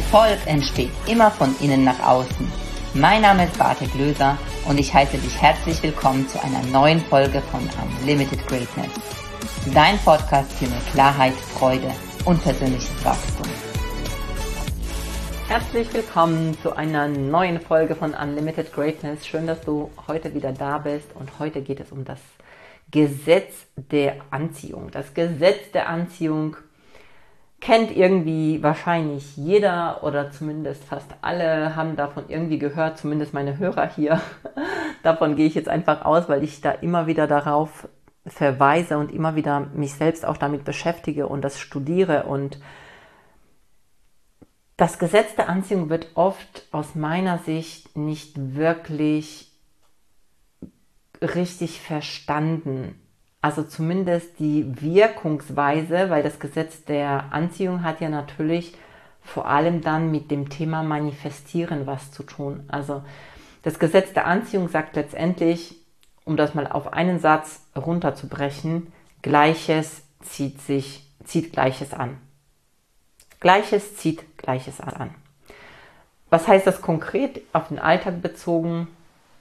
Erfolg entsteht immer von innen nach außen. Mein Name ist Bartek Löser und ich heiße dich herzlich willkommen zu einer neuen Folge von Unlimited Greatness. Dein Podcast für mehr Klarheit, Freude und persönliches Wachstum. Herzlich willkommen zu einer neuen Folge von Unlimited Greatness. Schön, dass du heute wieder da bist und heute geht es um das Gesetz der Anziehung. Das Gesetz der Anziehung kennt irgendwie wahrscheinlich jeder oder zumindest fast alle haben davon irgendwie gehört, zumindest meine Hörer hier. Davon gehe ich jetzt einfach aus, weil ich da immer wieder darauf verweise und immer wieder mich selbst auch damit beschäftige und das studiere. Und das Gesetz der Anziehung wird oft aus meiner Sicht nicht wirklich richtig verstanden. Also zumindest die Wirkungsweise, weil das Gesetz der Anziehung hat ja natürlich vor allem dann mit dem Thema Manifestieren was zu tun. Also das Gesetz der Anziehung sagt letztendlich, um das mal auf einen Satz runterzubrechen, Gleiches zieht Gleiches an. Gleiches zieht Gleiches an. Was heißt das konkret auf den Alltag bezogen?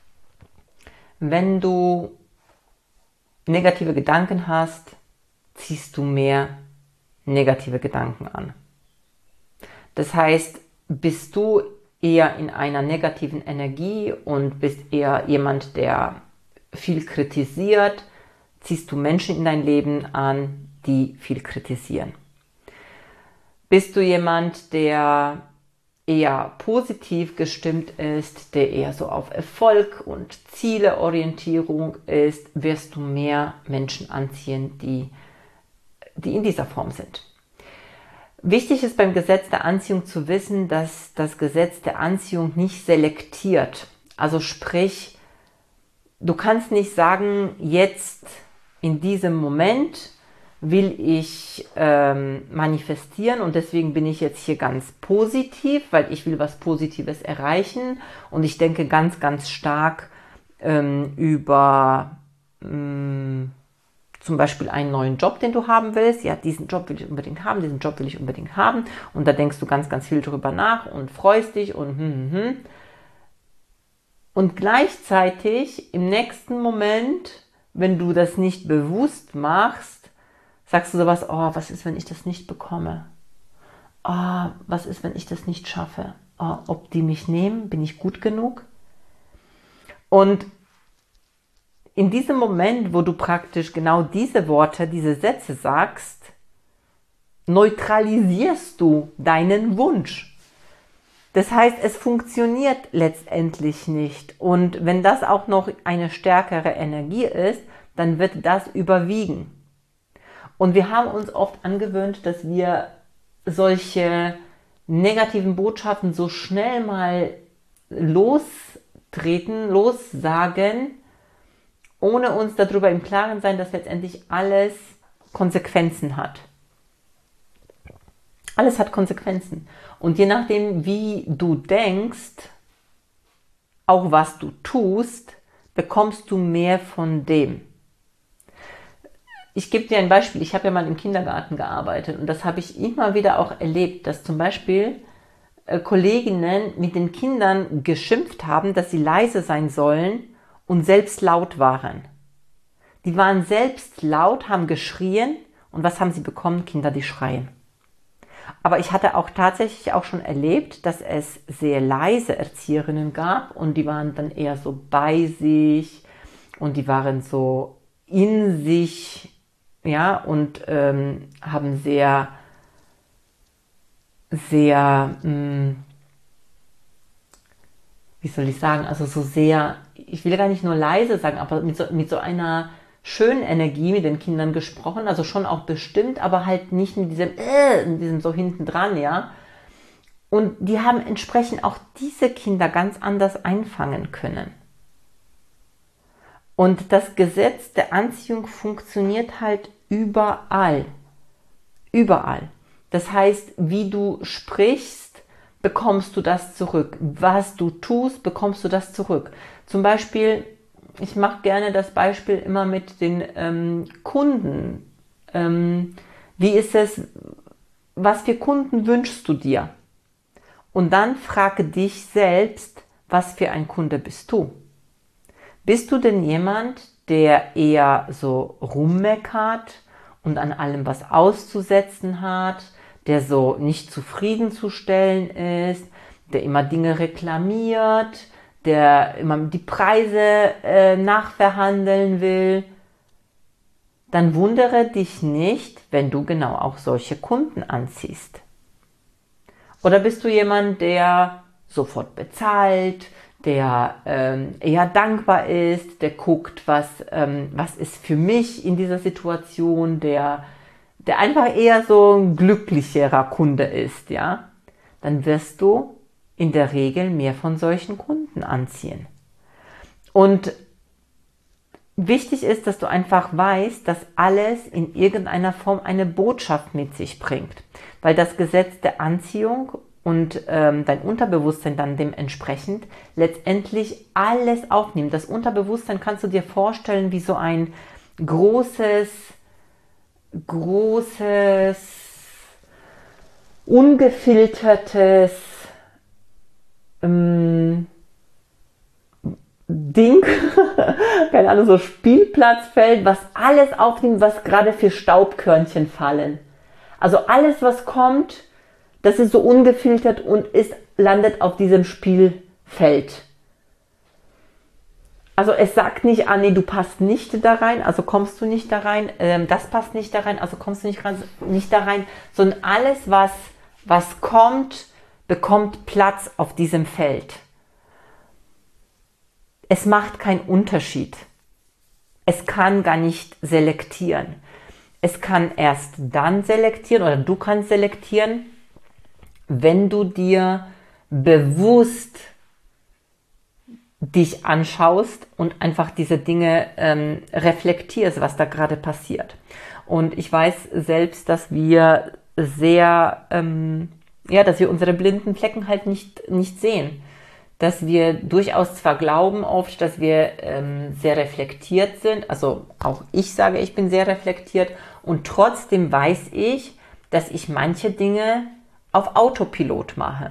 Wenn du negative Gedanken hast, ziehst du mehr negative Gedanken an. Das heißt, bist du eher in einer negativen Energie und bist eher jemand, der viel kritisiert, ziehst du Menschen in dein Leben an, die viel kritisieren. Bist du jemand, der eher positiv gestimmt ist, der eher so auf Erfolg und Zieleorientierung ist, wirst du mehr Menschen anziehen, die in dieser Form sind. Wichtig ist beim Gesetz der Anziehung zu wissen, dass das Gesetz der Anziehung nicht selektiert. Also sprich, du kannst nicht sagen, jetzt in diesem Moment will ich manifestieren und deswegen bin ich jetzt hier ganz positiv, weil ich will was Positives erreichen und ich denke ganz, ganz stark über zum Beispiel einen neuen Job, den du haben willst. Ja, diesen Job will ich unbedingt haben, diesen Job will ich unbedingt haben und da denkst du ganz, ganz viel drüber nach und freust dich und Und gleichzeitig im nächsten Moment, wenn du das nicht bewusst machst, sagst du sowas, oh, was ist, wenn ich das nicht bekomme? Oh, was ist, wenn ich das nicht schaffe? Oh, ob die mich nehmen, bin ich gut genug? Und in diesem Moment, wo du praktisch genau diese Worte, diese Sätze sagst, neutralisierst du deinen Wunsch. Das heißt, es funktioniert letztendlich nicht. Und wenn das auch noch eine stärkere Energie ist, dann wird das überwiegen. Und wir haben uns oft angewöhnt, dass wir solche negativen Botschaften so schnell mal lossagen, ohne uns darüber im Klaren sein, dass letztendlich alles Konsequenzen hat. Alles hat Konsequenzen. Und je nachdem, wie du denkst, auch was du tust, bekommst du mehr von dem. Ich gebe dir ein Beispiel, ich habe ja mal im Kindergarten gearbeitet und das habe ich immer wieder auch erlebt, dass zum Beispiel Kolleginnen mit den Kindern geschimpft haben, dass sie leise sein sollen und selbst laut waren. Die waren selbst laut, haben geschrien und was haben sie bekommen? Kinder, die schreien. Aber ich hatte auch tatsächlich auch schon erlebt, dass es sehr leise Erzieherinnen gab und die waren dann eher so bei sich und die waren so in sich, ja, und haben sehr, wie soll ich sagen, also so sehr, ich will gar nicht nur leise sagen, aber mit so einer schönen Energie mit den Kindern gesprochen, also schon auch bestimmt, aber halt nicht mit diesem so hinten dran, ja. Und die haben entsprechend auch diese Kinder ganz anders einfangen können. Und das Gesetz der Anziehung funktioniert halt überall. Überall. Das heißt, wie du sprichst, bekommst du das zurück. Was du tust, bekommst du das zurück. Zum Beispiel, ich mache gerne das Beispiel immer mit den Kunden. Wie ist es, was für Kunden wünschst du dir? Und dann frage dich selbst, was für ein Kunde bist du? Bist du denn jemand, der eher so rummeckert und an allem was auszusetzen hat, der so nicht zufriedenzustellen ist, der immer Dinge reklamiert, der immer die Preise nachverhandeln will? Dann wundere dich nicht, wenn du genau auch solche Kunden anziehst. Oder bist du jemand, der sofort bezahlt, der eher dankbar ist, der guckt, was ist für mich in dieser Situation, der einfach eher so ein glücklicherer Kunde ist, ja? Dann wirst du in der Regel mehr von solchen Kunden anziehen. Und wichtig ist, dass du einfach weißt, dass alles in irgendeiner Form eine Botschaft mit sich bringt, weil das Gesetz der Anziehung und dein Unterbewusstsein dann dementsprechend letztendlich alles aufnimmt. Das Unterbewusstsein kannst du dir vorstellen wie so ein großes, ungefiltertes Ding, keine Ahnung, so Spielplatzfeld, was alles aufnimmt, was gerade für Staubkörnchen fallen. Also alles, was kommt, das ist so ungefiltert und landet auf diesem Spielfeld. Also es sagt nicht, ah nee, du passt nicht da rein, also kommst du nicht da rein, das passt nicht da rein, also kommst du nicht da rein, sondern alles, was kommt, bekommt Platz auf diesem Feld. Es macht keinen Unterschied. Es kann gar nicht selektieren. Es kann erst dann selektieren oder du kannst selektieren, wenn du dir bewusst dich anschaust und einfach diese Dinge reflektierst, was da gerade passiert. Und ich weiß selbst, dass wir dass wir unsere blinden Flecken halt nicht sehen. Dass wir durchaus zwar glauben oft, dass wir sehr reflektiert sind, also auch ich sage, ich bin sehr reflektiert und trotzdem weiß ich, dass ich manche Dinge auf Autopilot mache.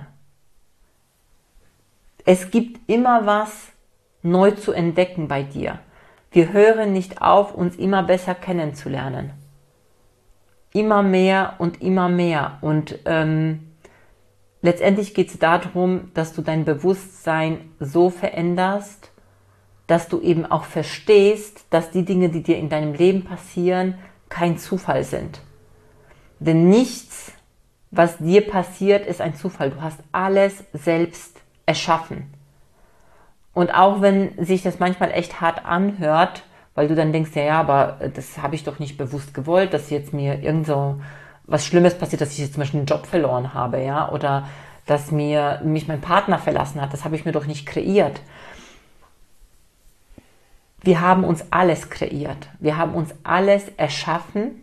Es gibt immer was neu zu entdecken bei dir. Wir hören nicht auf, uns immer besser kennenzulernen. Immer mehr und immer mehr. Und letztendlich geht es darum, dass du dein Bewusstsein so veränderst, dass du eben auch verstehst, dass die Dinge, die dir in deinem Leben passieren, kein Zufall sind. Denn nichts, was dir passiert, ist ein Zufall. Du hast alles selbst erschaffen. Und auch wenn sich das manchmal echt hart anhört, weil du dann denkst, ja, aber das habe ich doch nicht bewusst gewollt, dass jetzt mir irgend so was Schlimmes passiert, dass ich jetzt zum Beispiel einen Job verloren habe, ja, oder dass mich mein Partner verlassen hat, das habe ich mir doch nicht kreiert. Wir haben uns alles kreiert. Wir haben uns alles erschaffen.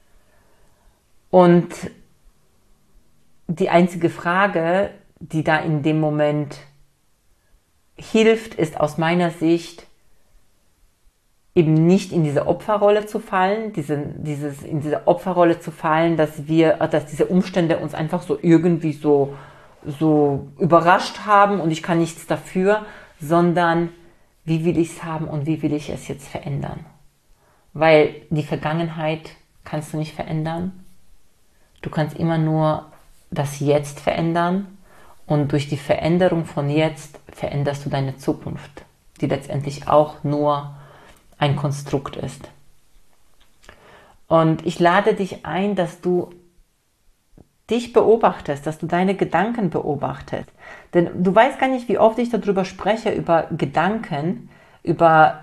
Und die einzige Frage, die da in dem Moment hilft, ist aus meiner Sicht, eben nicht in diese Opferrolle zu fallen, in diese Opferrolle zu fallen, dass diese Umstände uns einfach so irgendwie so überrascht haben und ich kann nichts dafür, sondern wie will ich es haben und wie will ich es jetzt verändern? Weil die Vergangenheit kannst du nicht verändern. Du kannst immer nur das Jetzt verändern und durch die Veränderung von jetzt veränderst du deine Zukunft, die letztendlich auch nur ein Konstrukt ist. Und ich lade dich ein, dass du dich beobachtest, dass du deine Gedanken beobachtest. Denn du weißt gar nicht, wie oft ich darüber spreche, über Gedanken, über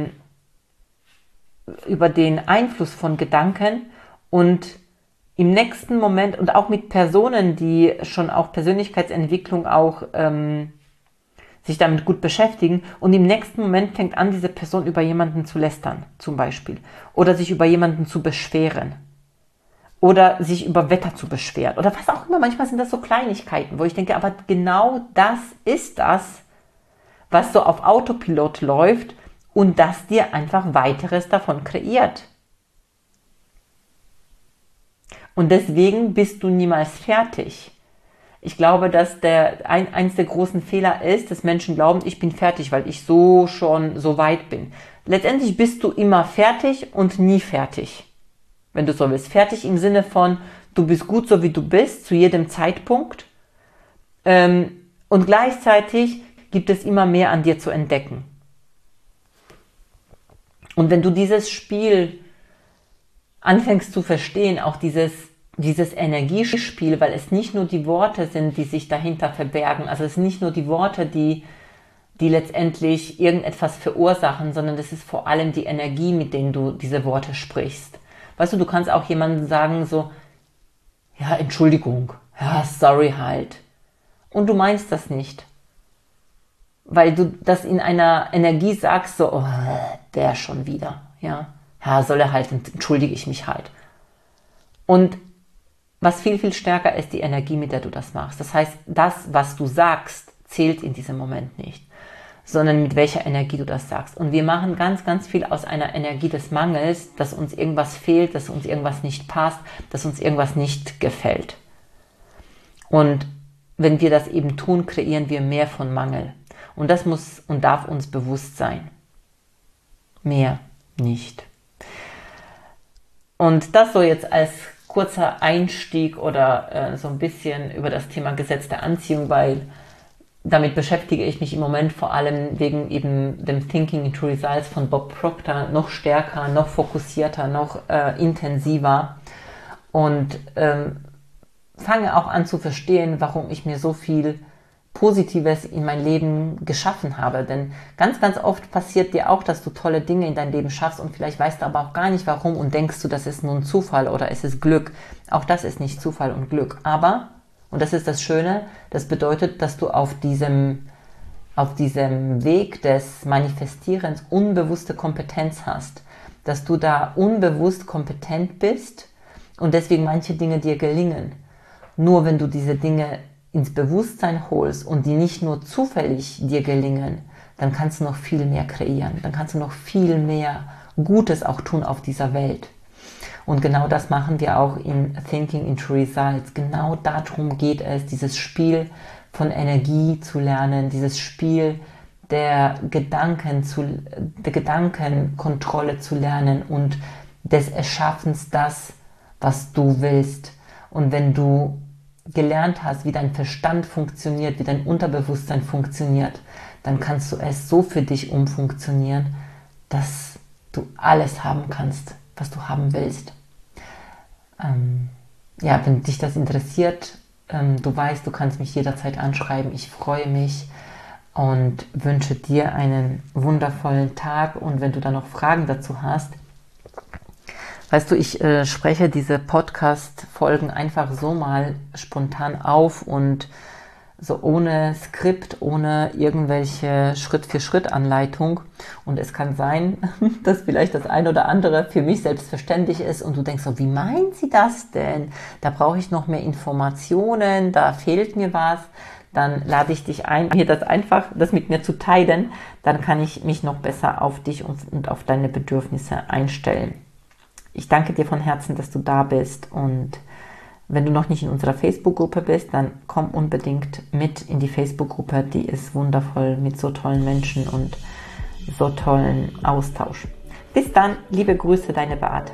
den Einfluss von Gedanken und im nächsten Moment und auch mit Personen, die schon auch Persönlichkeitsentwicklung auch sich damit gut beschäftigen und im nächsten Moment fängt an, diese Person über jemanden zu lästern, zum Beispiel. Oder sich über jemanden zu beschweren. Oder sich über Wetter zu beschweren. Oder was auch immer. Manchmal sind das so Kleinigkeiten, wo ich denke, aber genau das ist das, was so auf Autopilot läuft und das dir einfach weiteres davon kreiert. Und deswegen bist du niemals fertig. Ich glaube, dass eins der großen Fehler ist, dass Menschen glauben, ich bin fertig, weil ich schon so weit bin. Letztendlich bist du immer fertig und nie fertig. Wenn du so willst. Fertig im Sinne von, du bist gut so wie du bist, zu jedem Zeitpunkt. Und gleichzeitig gibt es immer mehr an dir zu entdecken. Und wenn du dieses Spiel anfängst zu verstehen, auch dieses Energiespiel, weil es nicht nur die Worte sind, die sich dahinter verbergen, also es sind nicht nur die Worte, die letztendlich irgendetwas verursachen, sondern es ist vor allem die Energie, mit denen du diese Worte sprichst. Weißt du, du kannst auch jemandem sagen so, ja, Entschuldigung, ja, sorry halt. Und du meinst das nicht. Weil du das in einer Energie sagst, so, oh, der schon wieder, ja. Ja, soll er halt, entschuldige ich mich halt. Und was viel, viel stärker ist, die Energie, mit der du das machst. Das heißt, das, was du sagst, zählt in diesem Moment nicht, sondern mit welcher Energie du das sagst. Und wir machen ganz, ganz viel aus einer Energie des Mangels, dass uns irgendwas fehlt, dass uns irgendwas nicht passt, dass uns irgendwas nicht gefällt. Und wenn wir das eben tun, kreieren wir mehr von Mangel. Und das muss und darf uns bewusst sein. Mehr nicht. Und das so jetzt als kurzer Einstieg oder so ein bisschen über das Thema Gesetz der Anziehung, weil damit beschäftige ich mich im Moment vor allem wegen eben dem Thinking into Results von Bob Proctor noch stärker, noch fokussierter, noch intensiver und fange auch an zu verstehen, warum ich mir so viel Positives in mein Leben geschaffen habe. Denn ganz, ganz oft passiert dir auch, dass du tolle Dinge in dein Leben schaffst und vielleicht weißt du aber auch gar nicht warum und denkst du, das ist nun Zufall oder es ist Glück. Auch das ist nicht Zufall und Glück. Aber, und das ist das Schöne, das bedeutet, dass du auf diesem Weg des Manifestierens unbewusste Kompetenz hast. Dass du da unbewusst kompetent bist und deswegen manche Dinge dir gelingen. Nur wenn du diese Dinge ins Bewusstsein holst und die nicht nur zufällig dir gelingen, dann kannst du noch viel mehr kreieren. Dann kannst du noch viel mehr Gutes auch tun auf dieser Welt. Und genau das machen wir auch in Thinking into Results. Genau darum geht es, dieses Spiel von Energie zu lernen, dieses Spiel der Gedankenkontrolle zu lernen und des Erschaffens das, was du willst. Und wenn du gelernt hast, wie dein Verstand funktioniert, wie dein Unterbewusstsein funktioniert, dann kannst du es so für dich umfunktionieren, dass du alles haben kannst, was du haben willst. Ja, wenn dich das interessiert, du weißt, du kannst mich jederzeit anschreiben. Ich freue mich und wünsche dir einen wundervollen Tag. Und wenn du da noch Fragen dazu hast, weißt du, ich spreche diese Podcast-Folgen einfach so mal spontan auf und so ohne Skript, ohne irgendwelche Schritt-für-Schritt-Anleitung. Und es kann sein, dass vielleicht das ein oder andere für mich selbstverständlich ist und du denkst so, wie meint sie das denn? Da brauche ich noch mehr Informationen, da fehlt mir was. Dann lade ich dich ein, hier das mit mir zu teilen. Dann kann ich mich noch besser auf dich und auf deine Bedürfnisse einstellen. Ich danke dir von Herzen, dass du da bist und wenn du noch nicht in unserer Facebook-Gruppe bist, dann komm unbedingt mit in die Facebook-Gruppe, die ist wundervoll mit so tollen Menschen und so tollen Austausch. Bis dann, liebe Grüße, deine Beate.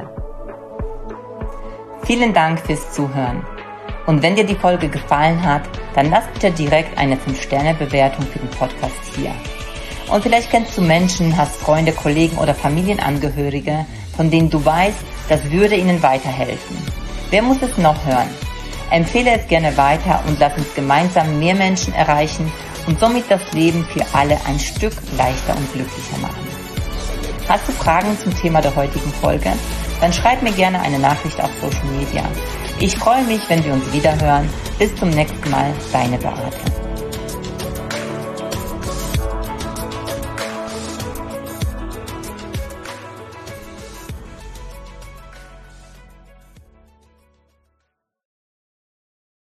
Vielen Dank fürs Zuhören. Und wenn dir die Folge gefallen hat, dann lass bitte direkt eine 5-Sterne-Bewertung für den Podcast hier. Und vielleicht kennst du Menschen, hast Freunde, Kollegen oder Familienangehörige, von denen du weißt, das würde ihnen weiterhelfen. Wer muss es noch hören? Empfehle es gerne weiter und lass uns gemeinsam mehr Menschen erreichen und somit das Leben für alle ein Stück leichter und glücklicher machen. Hast du Fragen zum Thema der heutigen Folge? Dann schreib mir gerne eine Nachricht auf Social Media. Ich freue mich, wenn wir uns wiederhören. Bis zum nächsten Mal, deine Beate.